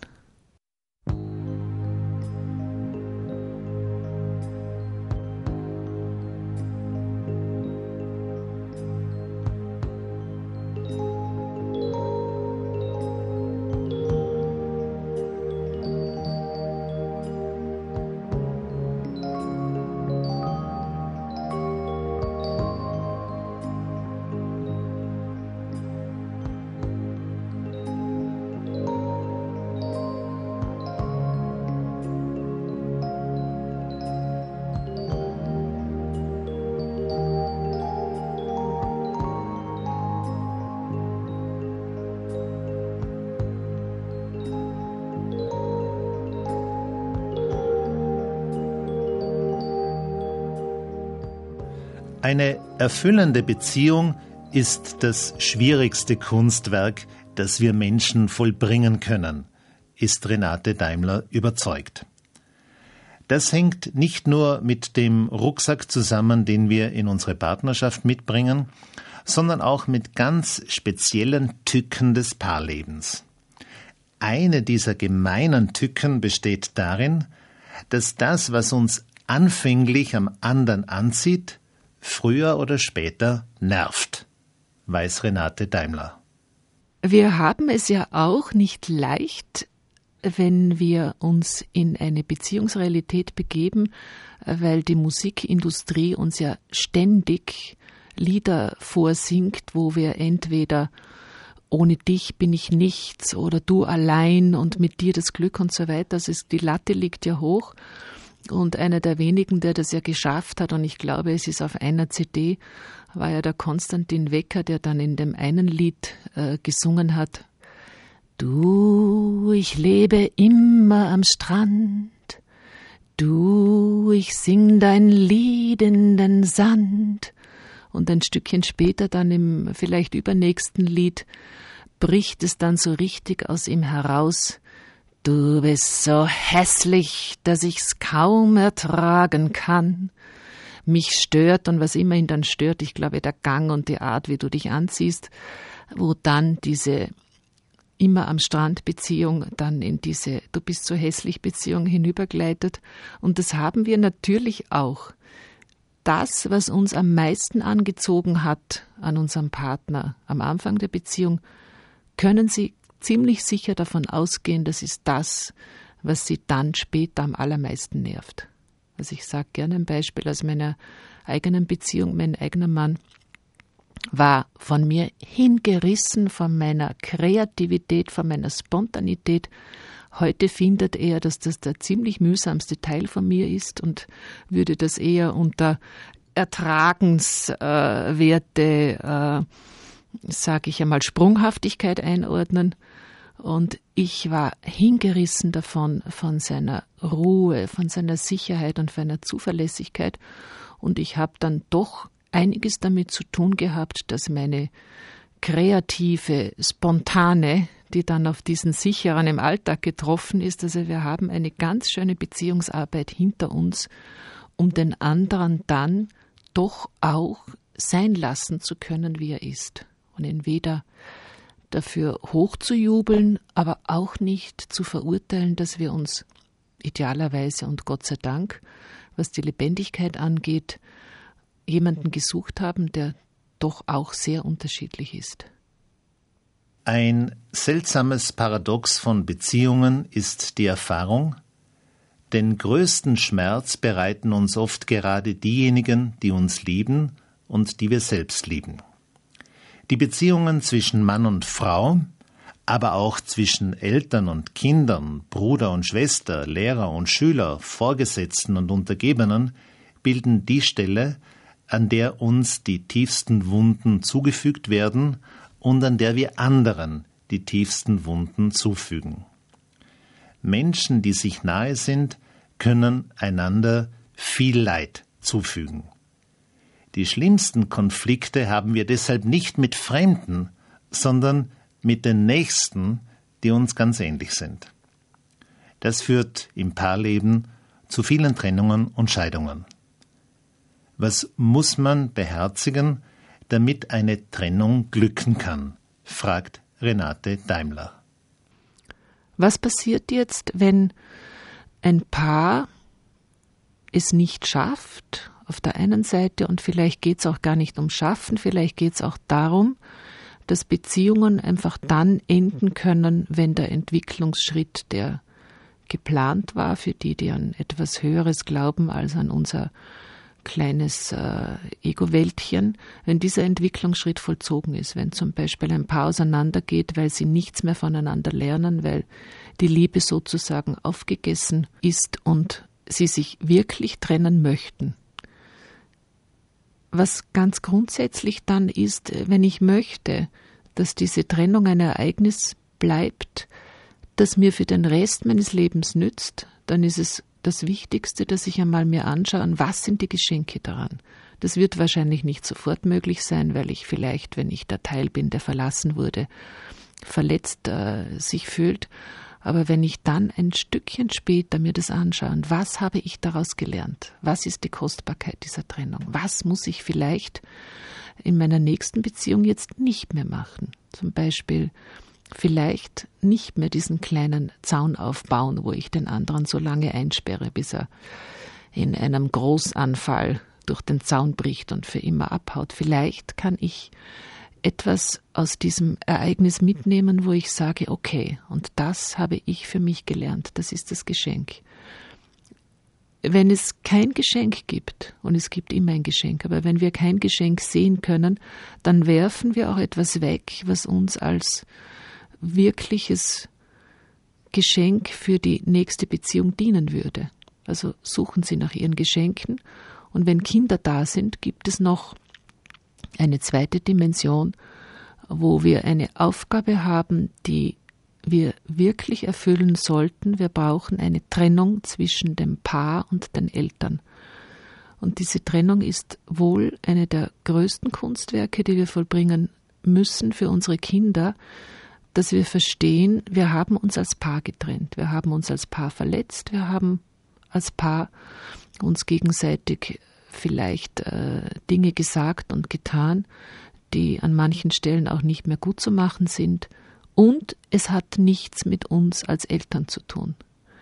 Eine erfüllende Beziehung ist das schwierigste Kunstwerk, das wir Menschen vollbringen können, ist Renate Daimler überzeugt. Das hängt nicht nur mit dem Rucksack zusammen, den wir in unsere Partnerschaft mitbringen, sondern auch mit ganz speziellen Tücken des Paarlebens. Eine dieser gemeinen Tücken besteht darin, dass das, was uns anfänglich am anderen anzieht, früher oder später nervt, weiß Renate Daimler. Wir haben es ja auch nicht leicht, wenn wir uns in eine Beziehungsrealität begeben, weil die Musikindustrie uns ja ständig Lieder vorsingt, wo wir entweder ohne dich bin ich nichts oder du allein und mit dir das Glück und so weiter. Also die Latte liegt ja hoch und einer der wenigen, der das ja geschafft hat, und ich glaube, es ist auf einer CD, war ja der Konstantin Wecker, der dann in dem einen Lied gesungen hat: Du, ich lebe immer am Strand, du, ich sing dein Lied in den Sand. Und ein Stückchen später dann im vielleicht übernächsten Lied bricht es dann so richtig aus ihm heraus: Du bist so hässlich, dass ich's kaum ertragen kann. Mich stört, und was immer ihn dann stört, ich glaube, der Gang und die Art, wie du dich anziehst, wo dann diese immer am Strand Beziehung dann in diese Du bist so hässlich Beziehung hinübergleitet. Und das haben wir natürlich auch. Das, was uns am meisten angezogen hat an unserem Partner am Anfang der Beziehung, können Sie ziemlich sicher davon ausgehen, das ist das, was Sie dann später am allermeisten nervt. Also ich sage gerne ein Beispiel aus meiner eigenen Beziehung. Mein eigener Mann war von mir hingerissen, von meiner Kreativität, von meiner Spontanität. Heute findet er, dass das der ziemlich mühsamste Teil von mir ist und würde das eher unter Ertragenswerte, sage ich einmal, Sprunghaftigkeit einordnen. Und ich war hingerissen davon, von seiner Ruhe, von seiner Sicherheit und von seiner Zuverlässigkeit. Und ich habe dann doch einiges damit zu tun gehabt, dass meine kreative, spontane, die dann auf diesen sicheren im Alltag getroffen ist. Also wir haben eine ganz schöne Beziehungsarbeit hinter uns, um den anderen dann doch auch sein lassen zu können, wie er ist. Und ihn weder dafür hochzujubeln, aber auch nicht zu verurteilen, dass wir uns idealerweise und Gott sei Dank, was die Lebendigkeit angeht, jemanden gesucht haben, der doch auch sehr unterschiedlich ist. Ein seltsames Paradox von Beziehungen ist die Erfahrung, den größten Schmerz bereiten uns oft gerade diejenigen, die uns lieben und die wir selbst lieben. Die Beziehungen zwischen Mann und Frau, aber auch zwischen Eltern und Kindern, Bruder und Schwester, Lehrer und Schüler, Vorgesetzten und Untergebenen bilden die Stelle, an der uns die tiefsten Wunden zugefügt werden und an der wir anderen die tiefsten Wunden zufügen. Menschen, die sich nahe sind, können einander viel Leid zufügen. Die schlimmsten Konflikte haben wir deshalb nicht mit Fremden, sondern mit den Nächsten, die uns ganz ähnlich sind. Das führt im Paarleben zu vielen Trennungen und Scheidungen. Was muss man beherzigen, damit eine Trennung glücken kann, fragt Renate Daimler. Was passiert jetzt, wenn ein Paar es nicht schafft, auf der einen Seite, und vielleicht geht es auch gar nicht um Schaffen, vielleicht geht es auch darum, dass Beziehungen einfach dann enden können, wenn der Entwicklungsschritt, der geplant war, für die an etwas Höheres glauben als an unser kleines Ego-Wäldchen, wenn dieser Entwicklungsschritt vollzogen ist, wenn zum Beispiel ein Paar auseinandergeht, weil sie nichts mehr voneinander lernen, weil die Liebe sozusagen aufgegessen ist und sie sich wirklich trennen möchten. Was ganz grundsätzlich dann ist, wenn ich möchte, dass diese Trennung ein Ereignis bleibt, das mir für den Rest meines Lebens nützt, dann ist es das Wichtigste, dass ich einmal mir anschaue, was sind die Geschenke daran. Das wird wahrscheinlich nicht sofort möglich sein, weil ich vielleicht, wenn ich der Teil bin, der verlassen wurde, verletzt sich fühlt. Aber wenn ich dann ein Stückchen später mir das anschaue, was habe ich daraus gelernt? Was ist die Kostbarkeit dieser Trennung? Was muss ich vielleicht in meiner nächsten Beziehung jetzt nicht mehr machen? Zum Beispiel vielleicht nicht mehr diesen kleinen Zaun aufbauen, wo ich den anderen so lange einsperre, bis er in einem Großanfall durch den Zaun bricht und für immer abhaut. Vielleicht kann ich etwas aus diesem Ereignis mitnehmen, wo ich sage, okay, und das habe ich für mich gelernt, das ist das Geschenk. Wenn es kein Geschenk gibt, und es gibt immer ein Geschenk, aber wenn wir kein Geschenk sehen können, dann werfen wir auch etwas weg, was uns als wirkliches Geschenk für die nächste Beziehung dienen würde. Also suchen Sie nach Ihren Geschenken, und wenn Kinder da sind, gibt es noch eine zweite Dimension, wo wir eine Aufgabe haben, die wir wirklich erfüllen sollten. Wir brauchen eine Trennung zwischen dem Paar und den Eltern. Und diese Trennung ist wohl eine der größten Kunstwerke, die wir vollbringen müssen für unsere Kinder, dass wir verstehen, wir haben uns als Paar getrennt, wir haben uns als Paar verletzt, wir haben als Paar uns gegenseitig vielleicht Dinge gesagt und getan, die an manchen Stellen auch nicht mehr gut zu machen sind. Und es hat nichts mit uns als Eltern zu tun.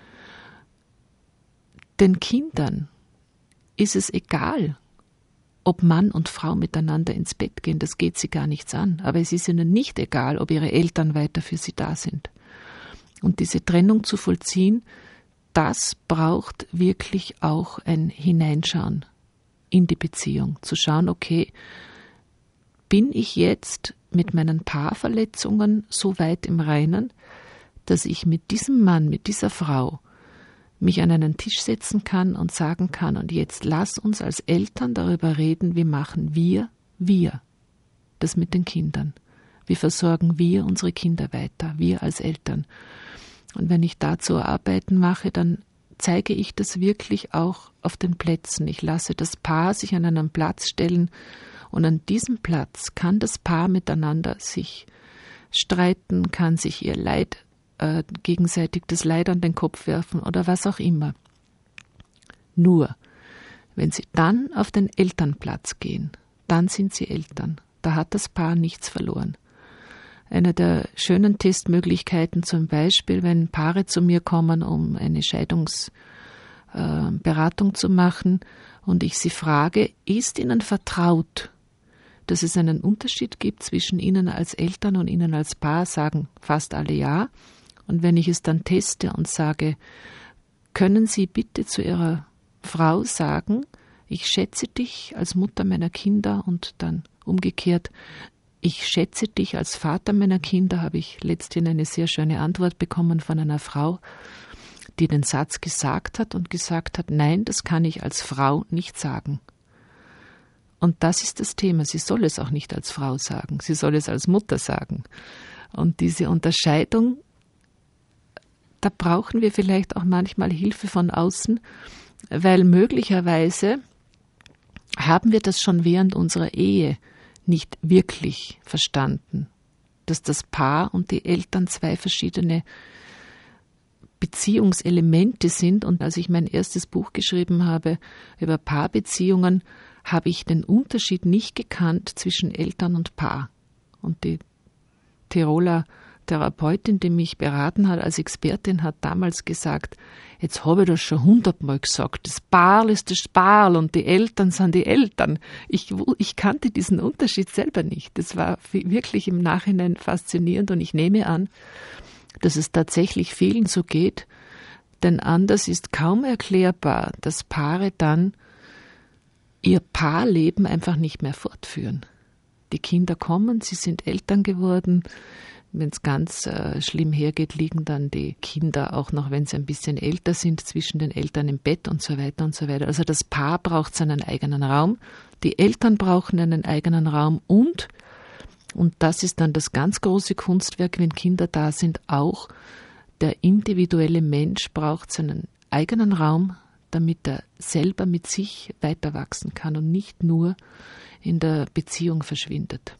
Den Kindern ist es egal, ob Mann und Frau miteinander ins Bett gehen, das geht sie gar nichts an. Aber es ist ihnen nicht egal, ob ihre Eltern weiter für sie da sind. Und diese Trennung zu vollziehen, das braucht wirklich auch ein Hineinschauen in die Beziehung. Zu schauen, okay, bin ich jetzt mit meinen Paarverletzungen so weit im Reinen, dass ich mit diesem Mann, mit dieser Frau mich an einen Tisch setzen kann und sagen kann, und jetzt lass uns als Eltern darüber reden, wie machen wir das mit den Kindern. Wie versorgen wir unsere Kinder weiter, wir als Eltern. Und wenn ich dazu Arbeiten mache, dann zeige ich das wirklich auch auf den Plätzen. Ich lasse das Paar sich an einen Platz stellen, und an diesem Platz kann das Paar miteinander sich streiten, kann sich ihr Leid gegenseitig das Leid an den Kopf werfen oder was auch immer. Nur, wenn sie dann auf den Elternplatz gehen, dann sind sie Eltern. Da hat das Paar nichts verloren. Eine der schönen Testmöglichkeiten zum Beispiel, wenn Paare zu mir kommen, um eine Scheidungsberatung zu machen und ich sie frage, ist Ihnen vertraut, dass es einen Unterschied gibt zwischen Ihnen als Eltern und Ihnen als Paar, sagen fast alle ja. Und wenn ich es dann teste und sage, können Sie bitte zu Ihrer Frau sagen, ich schätze dich als Mutter meiner Kinder, und dann umgekehrt, ich schätze dich als Vater meiner Kinder, habe ich letzthin eine sehr schöne Antwort bekommen von einer Frau, die den Satz gesagt hat und gesagt hat, nein, das kann ich als Frau nicht sagen. Und das ist das Thema. Sie soll es auch nicht als Frau sagen. Sie soll es als Mutter sagen. Und diese Unterscheidung, da brauchen wir vielleicht auch manchmal Hilfe von außen, weil möglicherweise haben wir das schon während unserer Ehe nicht wirklich verstanden, dass das Paar und die Eltern zwei verschiedene Beziehungselemente sind. Und als ich mein erstes Buch geschrieben habe über Paarbeziehungen, habe ich den Unterschied nicht gekannt zwischen Eltern und Paar. Und die Tiroler Therapeutin, die mich beraten hat als Expertin, hat damals gesagt, jetzt habe ich das schon 100-mal gesagt, das Paarl ist das Paarl und die Eltern sind die Eltern. Ich kannte diesen Unterschied selber nicht. Das war wirklich im Nachhinein faszinierend, und ich nehme an, dass es tatsächlich vielen so geht, denn anders ist kaum erklärbar, dass Paare dann ihr Paarleben einfach nicht mehr fortführen. Die Kinder kommen, sie sind Eltern geworden. Wenn es ganz schlimm hergeht, liegen dann die Kinder, auch noch wenn sie ein bisschen älter sind, zwischen den Eltern im Bett und so weiter und so weiter. Also das Paar braucht seinen eigenen Raum, die Eltern brauchen einen eigenen Raum, und das ist dann das ganz große Kunstwerk, wenn Kinder da sind, auch der individuelle Mensch braucht seinen eigenen Raum, damit er selber mit sich weiter wachsen kann und nicht nur in der Beziehung verschwindet.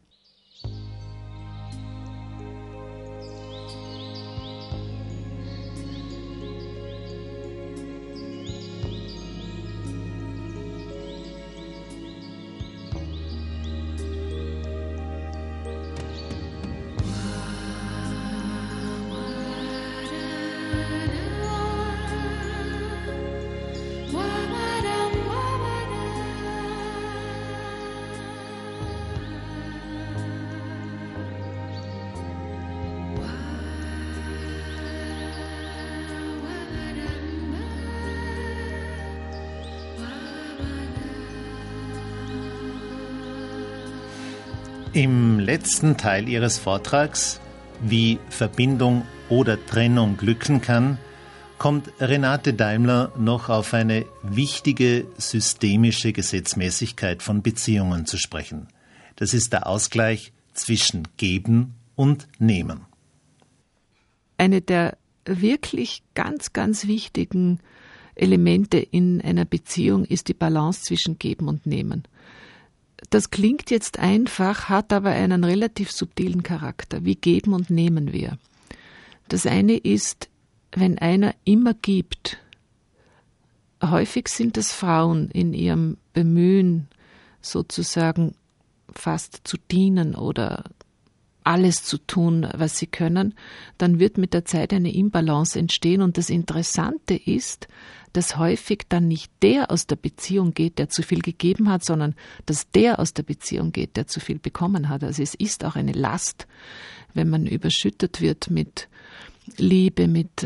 Im letzten Teil Ihres Vortrags, wie Verbindung oder Trennung glücken kann, kommt Renate Daimler noch auf eine wichtige systemische Gesetzmäßigkeit von Beziehungen zu sprechen. Das ist der Ausgleich zwischen Geben und Nehmen. Eine der wirklich ganz, ganz wichtigen Elemente in einer Beziehung ist die Balance zwischen Geben und Nehmen. Das klingt jetzt einfach, hat aber einen relativ subtilen Charakter. Wie geben und nehmen wir? Das eine ist, wenn einer immer gibt. Häufig sind es Frauen in ihrem Bemühen, sozusagen fast zu dienen oder alles zu tun, was sie können, dann wird mit der Zeit eine Imbalance entstehen. Und das Interessante ist, dass häufig dann nicht der aus der Beziehung geht, der zu viel gegeben hat, sondern dass der aus der Beziehung geht, der zu viel bekommen hat. Also es ist auch eine Last, wenn man überschüttet wird mit Liebe, mit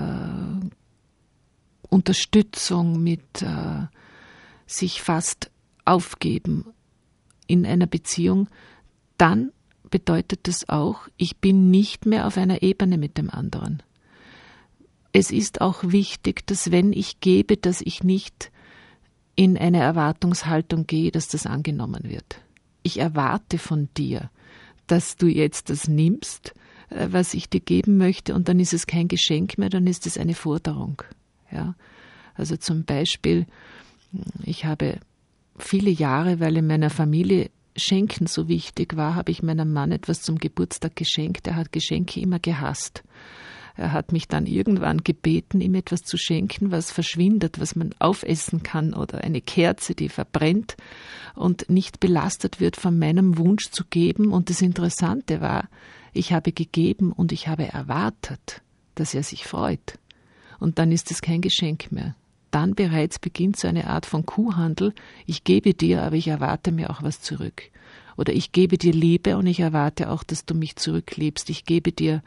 Unterstützung, mit sich fast aufgeben in einer Beziehung, dann bedeutet das auch, ich bin nicht mehr auf einer Ebene mit dem anderen. Es ist auch wichtig, dass wenn ich gebe, dass ich nicht in eine Erwartungshaltung gehe, dass das angenommen wird. Ich erwarte von dir, dass du jetzt das nimmst, was ich dir geben möchte, und dann ist es kein Geschenk mehr, dann ist es eine Forderung. Ja? Also zum Beispiel, ich habe viele Jahre, weil in meiner Familie Schenken so wichtig war, habe ich meinem Mann etwas zum Geburtstag geschenkt. Er hat Geschenke immer gehasst. Er hat mich dann irgendwann gebeten, ihm etwas zu schenken, was verschwindet, was man aufessen kann, oder eine Kerze, die verbrennt und nicht belastet wird von meinem Wunsch zu geben. Und das Interessante war, ich habe gegeben und ich habe erwartet, dass er sich freut. Und dann ist es kein Geschenk mehr. Dann bereits beginnt so eine Art von Kuhhandel. Ich gebe dir, aber ich erwarte mir auch was zurück. Oder ich gebe dir Liebe und ich erwarte auch, dass du mich zurückliebst. Ich gebe dir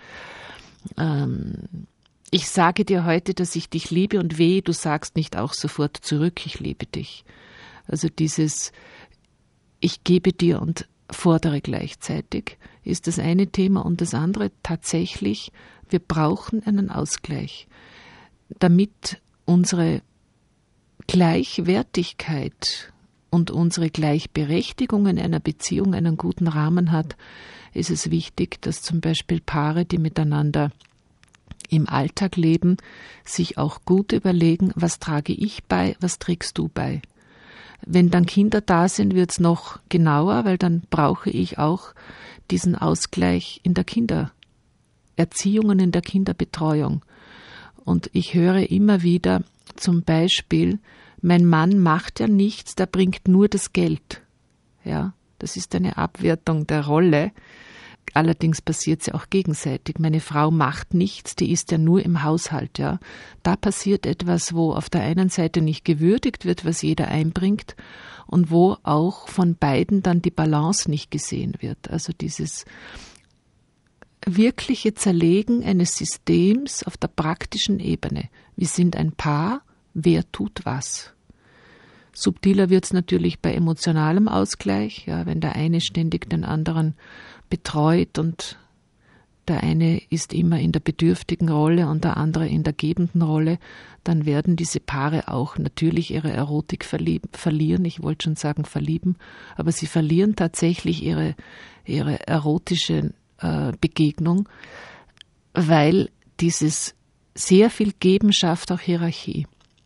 ich sage dir heute, dass ich dich liebe, und wehe, du sagst nicht auch sofort zurück, ich liebe dich. Also dieses ich gebe dir und fordere gleichzeitig ist das eine Thema, und das andere tatsächlich, wir brauchen einen Ausgleich, damit unsere Gleichwertigkeit und unsere Gleichberechtigung in einer Beziehung einen guten Rahmen hat. Ist es wichtig, dass zum Beispiel Paare, die miteinander im Alltag leben, sich auch gut überlegen, was trage ich bei, was trägst du bei. Wenn dann Kinder da sind, wird es noch genauer, weil dann brauche ich auch diesen Ausgleich in der Kindererziehung und in der Kinderbetreuung. Und ich höre immer wieder zum Beispiel, mein Mann macht ja nichts, der bringt nur das Geld. Ja, das ist eine Abwertung der Rolle. Allerdings passiert es ja auch gegenseitig. Meine Frau macht nichts, die ist ja nur im Haushalt. Ja. Da passiert etwas, wo auf der einen Seite nicht gewürdigt wird, was jeder einbringt, und wo auch von beiden dann die Balance nicht gesehen wird. Also dieses wirkliche Zerlegen eines Systems auf der praktischen Ebene. Wir sind ein Paar, wer tut was? Subtiler wird es natürlich bei emotionalem Ausgleich, ja, wenn der eine ständig den anderen betreut und der eine ist immer in der bedürftigen Rolle und der andere in der gebenden Rolle, dann werden diese Paare auch natürlich ihre Erotik verlieren. Ich wollte schon sagen verlieben, aber sie verlieren tatsächlich ihre erotische Begegnung, weil dieses sehr viel Geben schafft auch Hierarchie.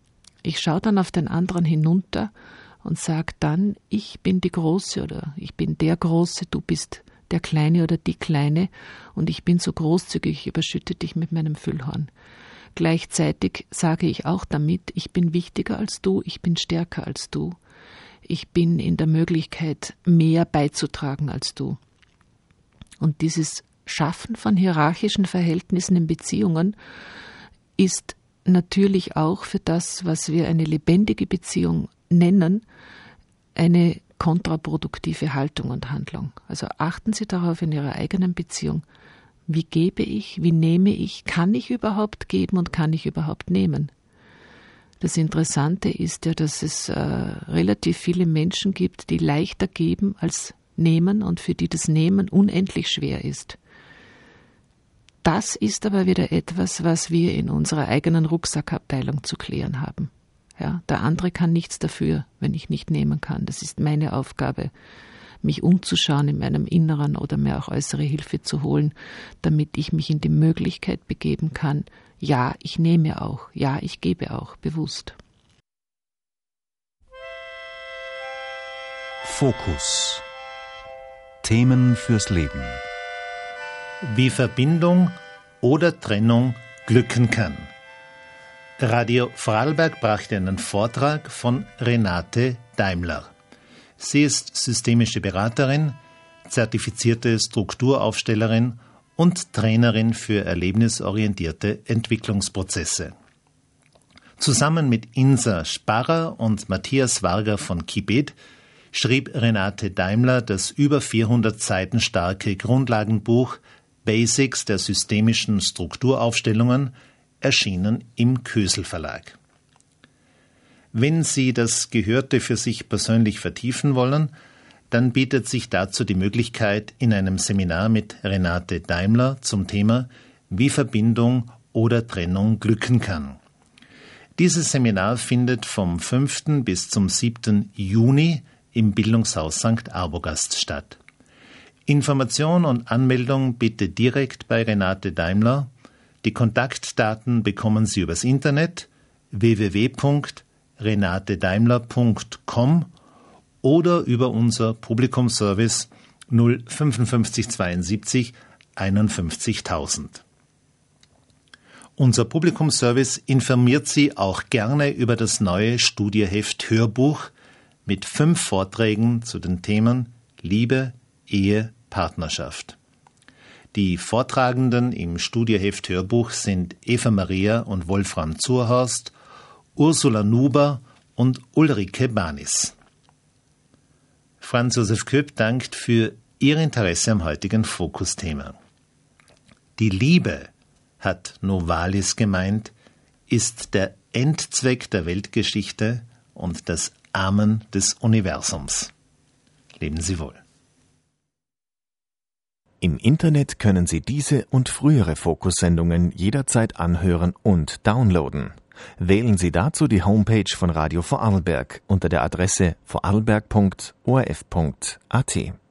Ich schaue dann auf den anderen hinunter und sage dann, ich bin die Große oder ich bin der Große, du bist der Kleine oder die Kleine und ich bin so großzügig, ich überschütte dich mit meinem Füllhorn. Gleichzeitig sage ich auch damit, ich bin wichtiger als du, ich bin stärker als du. Ich bin in der Möglichkeit, mehr beizutragen als du. Und dieses Schaffen von hierarchischen Verhältnissen in Beziehungen ist natürlich auch für das, was wir eine lebendige Beziehung nennen, eine kontraproduktive Haltung und Handlung. Also achten Sie darauf in Ihrer eigenen Beziehung, wie gebe ich, wie nehme ich, kann ich überhaupt geben und kann ich überhaupt nehmen? Das Interessante ist ja, dass es relativ viele Menschen gibt, die leichter geben als nehmen und für die das Nehmen unendlich schwer ist. Das ist aber wieder etwas, was wir in unserer eigenen Rucksackabteilung zu klären haben. Ja, der andere kann nichts dafür, wenn ich nicht nehmen kann. Das ist meine Aufgabe, mich umzuschauen in meinem Inneren oder mir auch äußere Hilfe zu holen, damit ich mich in die Möglichkeit begeben kann, ja, ich nehme auch, ja, ich gebe auch, bewusst. Fokus. Themen fürs Leben. Wie Verbindung oder Trennung glücken kann. Radio Vorarlberg brachte einen Vortrag von Renate Daimler. Sie ist systemische Beraterin, zertifizierte Strukturaufstellerin und Trainerin für erlebnisorientierte Entwicklungsprozesse. Zusammen mit Insa Sparrer und Matthias Varga von Kibet schrieb Renate Daimler das über 400 Seiten starke Grundlagenbuch Basics der systemischen Strukturaufstellungen, erschienen im Kösel Verlag. Wenn Sie das Gehörte für sich persönlich vertiefen wollen, dann bietet sich dazu die Möglichkeit in einem Seminar mit Renate Daimler zum Thema Wie Verbindung oder Trennung glücken kann. Dieses Seminar findet vom 5. bis zum 7. Juni im Bildungshaus St. Arbogast statt. Information und Anmeldung bitte direkt bei Renate Daimler. Die Kontaktdaten bekommen Sie übers Internet www.renatedaimler.com oder über unser Publikumsservice 055 72 51000. Unser Publikumsservice informiert Sie auch gerne über das neue Studieheft Hörbuch mit 5 Vorträgen zu den Themen Liebe, Ehe, Partnerschaft. Die Vortragenden im Studieheft Hörbuch sind Eva Maria und Wolfram Zurhorst, Ursula Nuber und Ulrike Banis. Franz Josef Köpp dankt für Ihr Interesse am heutigen Fokusthema. Die Liebe, hat Novalis gemeint, ist der Endzweck der Weltgeschichte und das Amen des Universums. Leben Sie wohl. Im Internet können Sie diese und frühere Fokussendungen jederzeit anhören und downloaden. Wählen Sie dazu die Homepage von Radio Vorarlberg unter der Adresse vorarlberg.orf.at.